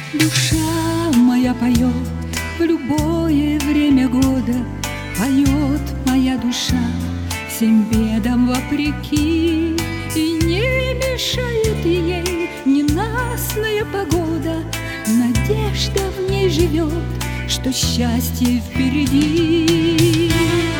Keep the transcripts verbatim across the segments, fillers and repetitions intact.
Душа моя поет в любое время года, поет моя душа всем бедам вопреки, и не мешает ей ненастная погода. Надежда в ней живет, что счастье впереди.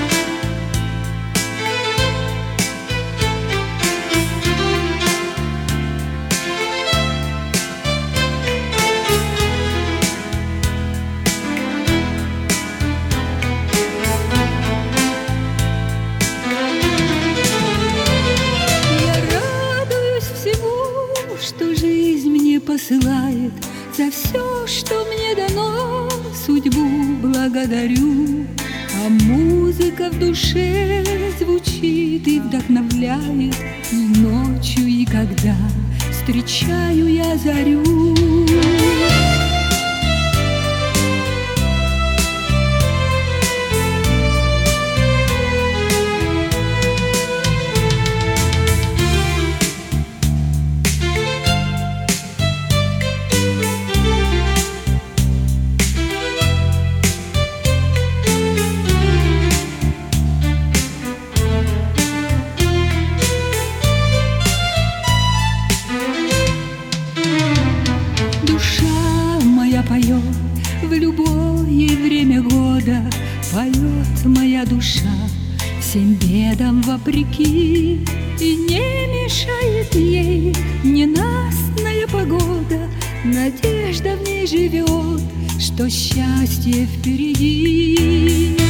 Что жизнь мне посылает, за все, что мне дано, судьбу благодарю. А музыка в душе звучит и вдохновляет, и ночью, и когда встречаю я зарю. Поет в любое время года, поет моя душа всем бедам вопреки, и не мешает ей ненастная погода. Надежда в ней живет, что счастье впереди.